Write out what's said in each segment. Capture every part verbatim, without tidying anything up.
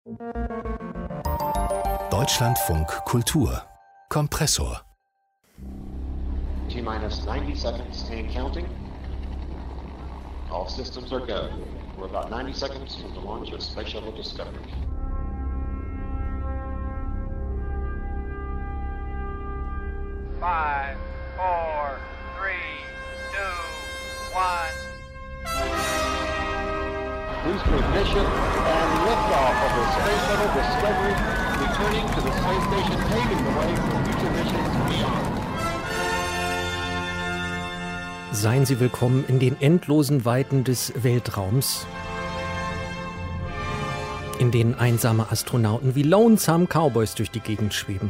Deutschlandfunk Kultur Kompressor. T-minus ninety seconds and counting. All systems are go. We're about ninety seconds from the launch of Space Shuttle Discovery. Five, four, three, two, one. Booster ignition and liftoff of the Space Shuttle Discovery, returning to the space station, paving the way for future missions beyond. Seien Sie willkommen in den endlosen Weiten des Weltraums, in denen einsame Astronauten wie Lonesome Cowboys durch die Gegend schweben.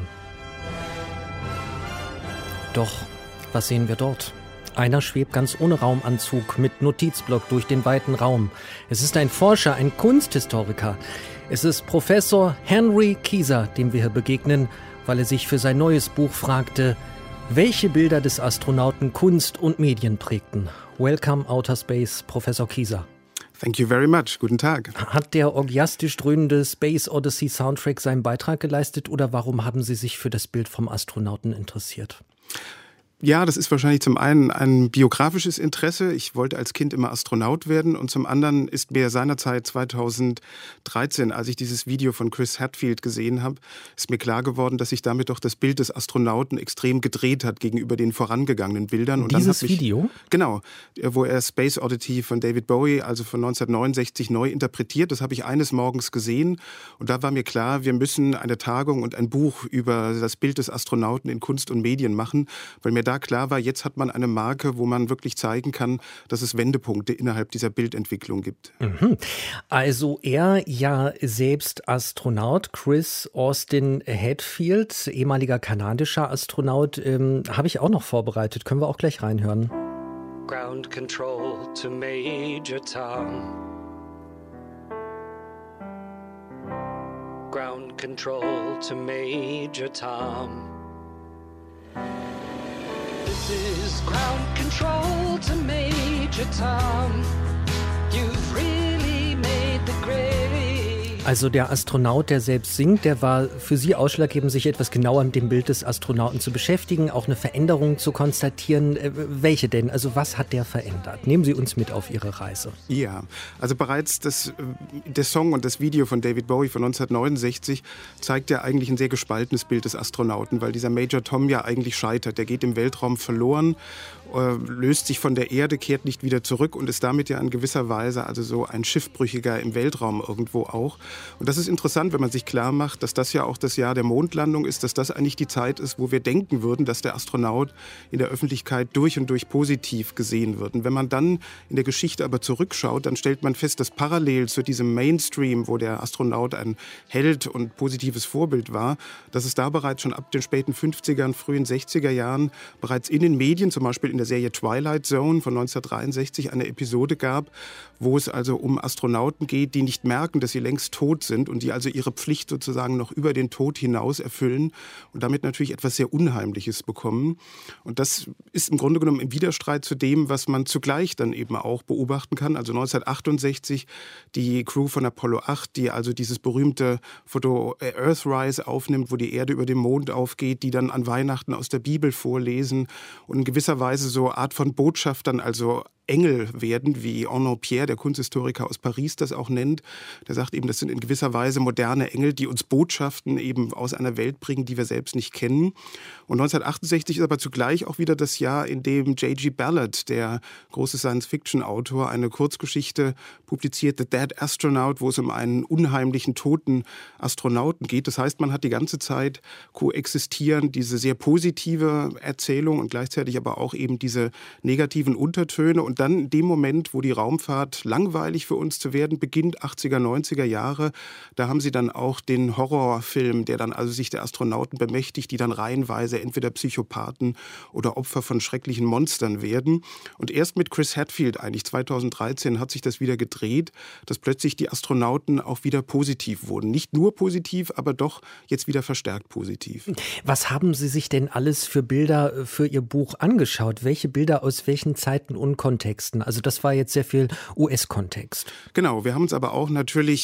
Doch, was sehen wir dort? Einer schwebt ganz ohne Raumanzug mit Notizblock durch den weiten Raum. Es ist ein Forscher, ein Kunsthistoriker. Es ist Professor Henry Kieser, dem wir hier begegnen, weil er sich für sein neues Buch fragte, welche Bilder des Astronauten Kunst und Medien prägten. Welcome Outer Space, Professor Kieser. Thank you very much. Guten Tag. Hat der orgiastisch dröhnende Space Odyssey Soundtrack seinen Beitrag geleistet oder warum haben Sie sich für das Bild vom Astronauten interessiert? Ja, das ist wahrscheinlich zum einen ein biografisches Interesse. Ich wollte als Kind immer Astronaut werden und zum anderen ist mir seinerzeit zweitausenddreizehn, als ich dieses Video von Chris Hadfield gesehen habe, ist mir klar geworden, dass sich damit doch das Bild des Astronauten extrem gedreht hat gegenüber den vorangegangenen Bildern. Und dieses dann hab ich, Video? Genau, wo er Space Oddity von David Bowie, also von neunzehnhundertneunundsechzig, neu interpretiert. Das habe ich eines Morgens gesehen und da war mir klar, wir müssen eine Tagung und ein Buch über das Bild des Astronauten in Kunst und Medien machen, weil mir da klar war, jetzt hat man eine Marke, wo man wirklich zeigen kann, dass es Wendepunkte innerhalb dieser Bildentwicklung gibt. Mhm. Also er ja selbst Astronaut, Chris Austin Hadfield, ehemaliger kanadischer Astronaut, ähm, habe ich auch noch vorbereitet. Können wir auch gleich reinhören. Ground control to Major Tom. Ground control to Major Tom. This is ground control to Major Tom. You've really made the grade. Also der Astronaut, der selbst singt, der war für Sie ausschlaggebend, sich etwas genauer mit dem Bild des Astronauten zu beschäftigen, auch eine Veränderung zu konstatieren. Welche denn? Also was hat der verändert? Nehmen Sie uns mit auf Ihre Reise. Ja, also bereits das, der Song und das Video von David Bowie von neunzehnhundertneunundsechzig zeigt ja eigentlich ein sehr gespaltenes Bild des Astronauten, weil dieser Major Tom ja eigentlich scheitert. Der geht im Weltraum verloren, löst sich von der Erde, kehrt nicht wieder zurück und ist damit ja in gewisser Weise also so ein Schiffbrüchiger im Weltraum irgendwo auch. Und das ist interessant, wenn man sich klar macht, dass das ja auch das Jahr der Mondlandung ist, dass das eigentlich die Zeit ist, wo wir denken würden, dass der Astronaut in der Öffentlichkeit durch und durch positiv gesehen wird. Und wenn man dann in der Geschichte aber zurückschaut, dann stellt man fest, dass parallel zu diesem Mainstream, wo der Astronaut ein Held und positives Vorbild war, dass es da bereits schon ab den späten fünfzigern, frühen sechziger Jahren bereits in den Medien, zum Beispiel in der Serie Twilight Zone von neunzehnhundertdreiundsechzig, eine Episode gab, wo es also um Astronauten geht, die nicht merken, dass sie längst tot sind und die also ihre Pflicht sozusagen noch über den Tod hinaus erfüllen und damit natürlich etwas sehr Unheimliches bekommen. Und das ist im Grunde genommen im Widerstreit zu dem, was man zugleich dann eben auch beobachten kann. Also neunzehnhundertachtundsechzig die Crew von Apollo acht, die also dieses berühmte Foto Earthrise aufnimmt, wo die Erde über dem Mond aufgeht, die dann an Weihnachten aus der Bibel vorlesen und in gewisser Weise so Art von Botschaftern, also Engel werden, wie Arnaud Pierre, der Kunsthistoriker aus Paris, das auch nennt. Der sagt eben, das sind in gewisser Weise moderne Engel, die uns Botschaften eben aus einer Welt bringen, die wir selbst nicht kennen. Und neunzehnhundertachtundsechzig ist aber zugleich auch wieder das Jahr, in dem J G Ballard, der große Science-Fiction-Autor, eine Kurzgeschichte publiziert, The Dead Astronaut, wo es um einen unheimlichen toten Astronauten geht. Das heißt, man hat die ganze Zeit koexistieren diese sehr positive Erzählung und gleichzeitig aber auch eben diese negativen Untertöne. Und dann in dem Moment, wo die Raumfahrt langweilig für uns zu werden beginnt, achtziger, neunziger Jahre, da haben sie dann auch den Horrorfilm, der dann also sich der Astronauten bemächtigt, die dann reihenweise entweder Psychopathen oder Opfer von schrecklichen Monstern werden. Und erst mit Chris Hadfield eigentlich zweitausenddreizehn hat sich das wieder gedreht, dass plötzlich die Astronauten auch wieder positiv wurden. Nicht nur positiv, aber doch jetzt wieder verstärkt positiv. Was haben Sie sich denn alles für Bilder für Ihr Buch angeschaut? Welche Bilder aus welchen Zeiten und Kontexten? Also das war jetzt sehr viel U S-Kontext. Genau, wir haben uns aber auch natürlich im Osten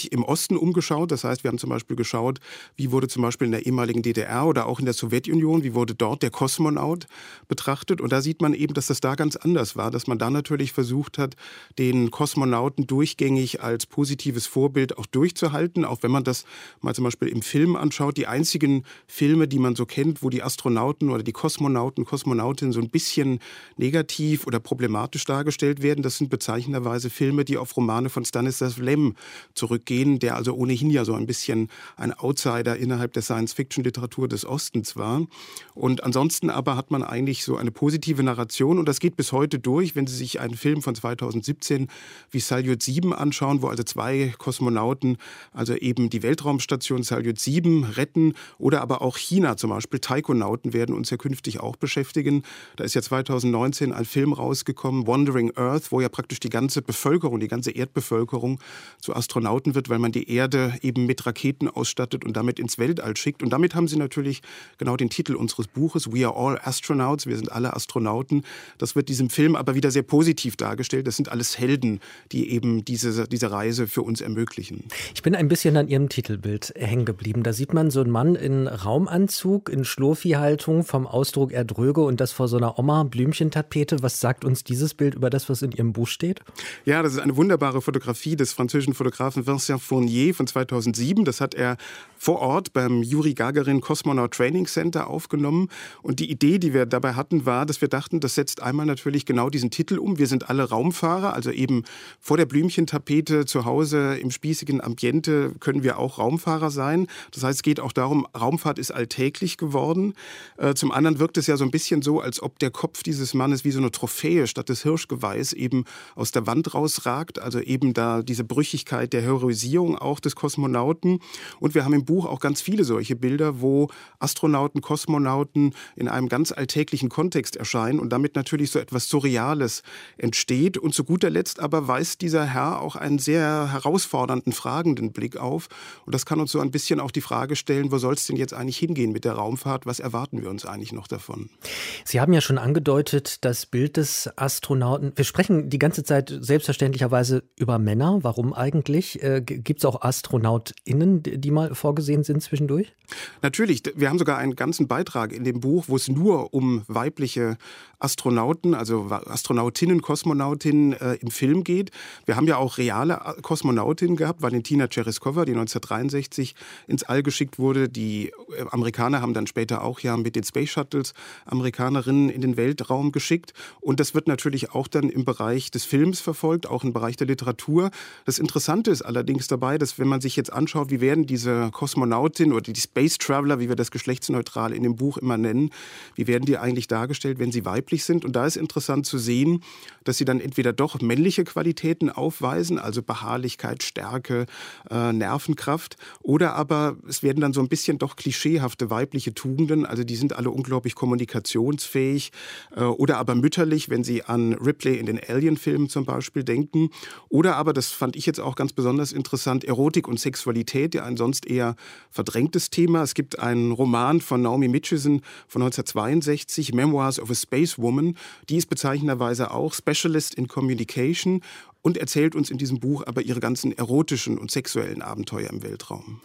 Osten umgeschaut. Das heißt, wir haben zum Beispiel geschaut, wie wurde zum Beispiel in der ehemaligen D D R oder auch in der Sowjetunion, wie wurde dort der Kosmonaut betrachtet. Und da sieht man eben, dass das da ganz anders war, dass man da natürlich versucht hat, den Kosmonauten durchgängig als positives Vorbild auch durchzuhalten. Auch wenn man das mal zum Beispiel im Film anschaut. Die einzigen Filme, die man so kennt, wo die Astronauten oder die Kosmonauten, Kosmonautinnen so ein bisschen negativ oder problematisch dargestellt werden, das sind bezeichnenderweise Filme, die auf Romane von Stanisław Lem zurückgehen, der also ohnehin ja so ein bisschen ein Outsider innerhalb der Science-Fiction-Literatur des Ostens war. Und ansonsten aber hat man eigentlich so eine positive Narration und das geht bis heute durch, wenn Sie sich einen Film von zweitausendsiebzehn wie Salyut sieben anschauen, wo also zwei Kosmonauten also eben die Weltraumstation Salyut sieben retten oder aber auch China zum Beispiel. Taikonauten werden uns ja künftig auch beschäftigen. Da ist ja zweitausendneunzehn ein Film rausgekommen, Wandering Earth, wo ja praktisch die ganze Bevölkerung, die ganze Erdbevölkerung zu Astronauten wird, weil man die Erde eben mit Raketen ausstattet und damit ins Weltall schickt. Und damit haben sie natürlich genau den Titel unseres Buches, We are all astronauts, wir sind alle Astronauten. Das wird diesem Film aber wieder sehr positiv dargestellt. Das sind alles Helden, die eben diese, diese Reise für uns ermöglichen. Ich bin ein bisschen an Ihrem Titelbild hängen geblieben. Da sieht man so einen Mann in Raumanzug, in Schlurfi-Haltung, vom Ausdruck eher dröge und das vor so einer Oma-Blümchentapete. Was sagt uns dieses Bild über das, was in Ihrem Buch steht? Ja, das ist eine wunderbare Fotografie des französischen Fotografen Vincent Fournier von zweitausendsieben. Das hat er vor Ort beim Juri Gagarin Cosmonaut Training Center aufgenommen. Und die Idee, die wir dabei hatten, war, dass wir dachten, das setzt einmal natürlich genau diesen Titel um. Wir sind alle Raumfahrer, also eben vor der Blümchentapete zu Hause im spießigen Ambiente können wir auch Raumfahrer sein. Das heißt, es geht auch darum, Raumfahrt ist alltäglich geworden. Äh, zum anderen wirkt es ja so ein bisschen so, als ob der Kopf dieses Mannes wie so eine Trophäe statt des Hirschgeweihs eben aus der Wand rausragt. Also eben da diese Brüchigkeit der Heroisierung auch des Kosmonauten. Und wir haben im Buch auch ganz viele solche Bilder, wo Astronauten, Kosmonauten in einem ganz alltäglichen Kontext erscheinen und damit natürlich so etwas Surreales entsteht. Und zu guter Letzt aber weist dieser Herr auch einen sehr herausfordernden, fragenden Blick auf. Und das kann uns so ein bisschen auch die Frage stellen, wo soll es denn jetzt eigentlich hingehen mit der Raumfahrt? Was erwarten wir uns eigentlich noch davon? Sie haben ja schon angedeutet, das Bild des Astronauten. Wir sprechen die ganze Zeit selbstverständlicherweise über Männer. Warum eigentlich? Äh, Gibt es auch AstronautInnen, die mal vorgesehen sind zwischendurch? Natürlich. Wir haben sogar einen ganzen Beitrag in dem Buch, wo es nur um weibliche Astronauten, also Astronautinnen, Kosmonautinnen äh, im Film geht. Wir haben ja auch reale Kosmonautinnen gehabt. Valentina Tereskova, die neunzehnhundertdreiundsechzig ins All geschickt wurde. Die Amerikaner haben dann später auch ja mit den Space Shuttles Amerikanerinnen in den Weltraum geschickt. Und das wird natürlich auch dann im Bereich des Films verfolgt, auch im Bereich der Literatur. Das Interessante ist allerdings dabei, dass wenn man sich jetzt anschaut, wie werden diese Kosmonautinnen oder die Space Traveler, wie wir das geschlechtsneutral in dem Buch immer nennen, wie werden die eigentlich dargestellt, wenn sie weiblich sind. Und da ist interessant zu sehen, dass sie dann entweder doch männliche Qualitäten aufweisen, also Beharrlichkeit, Stärke, äh, Nervenkraft, oder aber es werden dann so ein bisschen doch klischeehafte weibliche Tugenden, also die sind alle unglaublich kommunikationsfähig äh, oder aber mütterlich, wenn Sie an Ripley in den Alien-Filmen zum Beispiel denken. Oder aber, das fand ich jetzt auch ganz besonders interessant, Erotik und Sexualität, ja ein sonst eher verdrängtes Thema. Es gibt einen Roman von Naomi Mitchison von neunzehnhundertzweiundsechzig, Memoirs of a Space Woman. Die ist bezeichnenderweise auch Specialist in Communication und erzählt uns in diesem Buch aber ihre ganzen erotischen und sexuellen Abenteuer im Weltraum.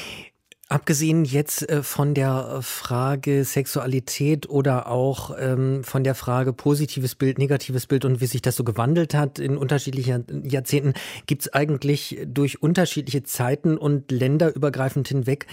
Abgesehen jetzt äh, von der Frage Sexualität oder auch ähm, von der Frage positives Bild, negatives Bild und wie sich das so gewandelt hat in unterschiedlichen Jahrzehnten, gibt es eigentlich durch unterschiedliche Zeiten und länderübergreifend hinweg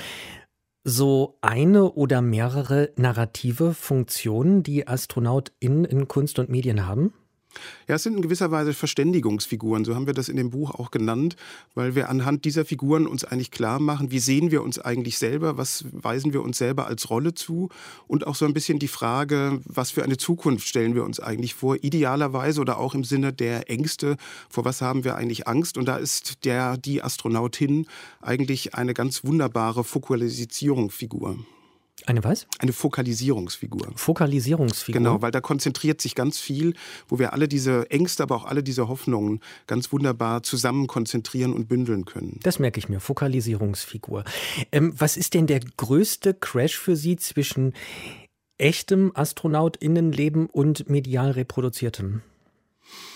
so eine oder mehrere narrative Funktionen, die AstronautInnen in Kunst und Medien haben? Ja, es sind in gewisser Weise Verständigungsfiguren, so haben wir das in dem Buch auch genannt, weil wir anhand dieser Figuren uns eigentlich klar machen, wie sehen wir uns eigentlich selber, was weisen wir uns selber als Rolle zu und auch so ein bisschen die Frage, was für eine Zukunft stellen wir uns eigentlich vor, idealerweise oder auch im Sinne der Ängste, vor was haben wir eigentlich Angst, und da ist der, die Astronautin eigentlich eine ganz wunderbare Fokalisierungsfigur. Eine was? Eine Fokalisierungsfigur. Fokalisierungsfigur? Genau, weil da konzentriert sich ganz viel, wo wir alle diese Ängste, aber auch alle diese Hoffnungen ganz wunderbar zusammen konzentrieren und bündeln können. Das merke ich mir, Fokalisierungsfigur. Ähm, was ist denn der größte Crash für Sie zwischen echtem AstronautInnenleben und medial reproduziertem?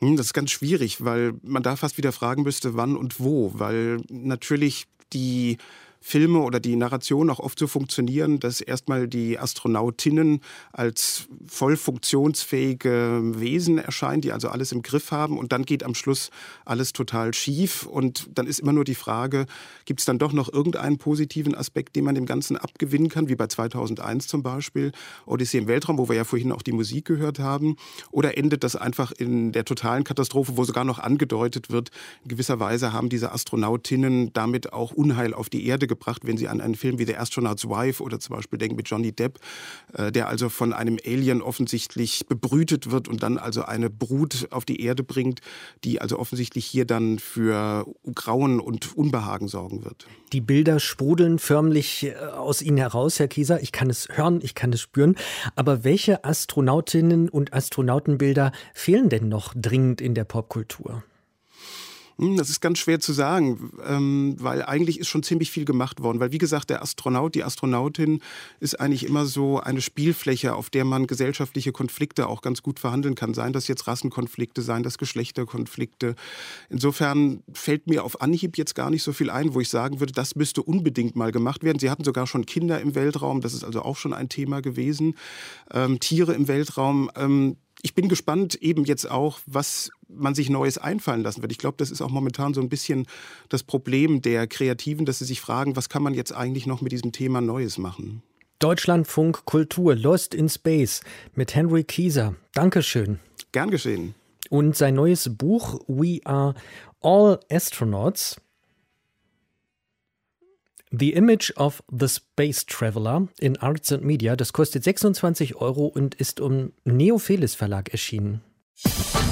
Das ist ganz schwierig, weil man da fast wieder fragen müsste, wann und wo, weil natürlich die Filme oder die Narration auch oft so funktionieren, dass erstmal die Astronautinnen als voll funktionsfähige Wesen erscheinen, die also alles im Griff haben, und dann geht am Schluss alles total schief, und dann ist immer nur die Frage, gibt es dann doch noch irgendeinen positiven Aspekt, den man dem Ganzen abgewinnen kann, wie bei zweitausendeins zum Beispiel, Odyssee im Weltraum, wo wir ja vorhin auch die Musik gehört haben, oder endet das einfach in der totalen Katastrophe, wo sogar noch angedeutet wird, in gewisser Weise haben diese Astronautinnen damit auch Unheil auf die Erde gebracht, wenn Sie an einen Film wie The Astronaut's Wife oder zum Beispiel denken mit Johnny Depp, äh, der also von einem Alien offensichtlich bebrütet wird und dann also eine Brut auf die Erde bringt, die also offensichtlich hier dann für Grauen und Unbehagen sorgen wird. Die Bilder sprudeln förmlich aus Ihnen heraus, Herr Kieser. Ich kann es hören, ich kann es spüren. Aber welche Astronautinnen und Astronautenbilder fehlen denn noch dringend in der Popkultur? Das ist ganz schwer zu sagen, ähm, weil eigentlich ist schon ziemlich viel gemacht worden. Weil wie gesagt, der Astronaut, die Astronautin ist eigentlich immer so eine Spielfläche, auf der man gesellschaftliche Konflikte auch ganz gut verhandeln kann. Seien das jetzt Rassenkonflikte, seien das Geschlechterkonflikte. Insofern fällt mir auf Anhieb jetzt gar nicht so viel ein, wo ich sagen würde, das müsste unbedingt mal gemacht werden. Sie hatten sogar schon Kinder im Weltraum, das ist also auch schon ein Thema gewesen. Ähm, Tiere im Weltraum. Ähm, Ich bin gespannt eben jetzt auch, was man sich Neues einfallen lassen wird. Ich glaube, das ist auch momentan so ein bisschen das Problem der Kreativen, dass sie sich fragen, was kann man jetzt eigentlich noch mit diesem Thema Neues machen? Deutschlandfunk Kultur, Lost in Space mit Henry Kieser. Dankeschön. Gern geschehen. Und sein neues Buch We Are All Astronauts. The Image of the Space Traveler in Arts and Media, das kostet sechsundzwanzig Euro und ist im Neophelis Verlag erschienen.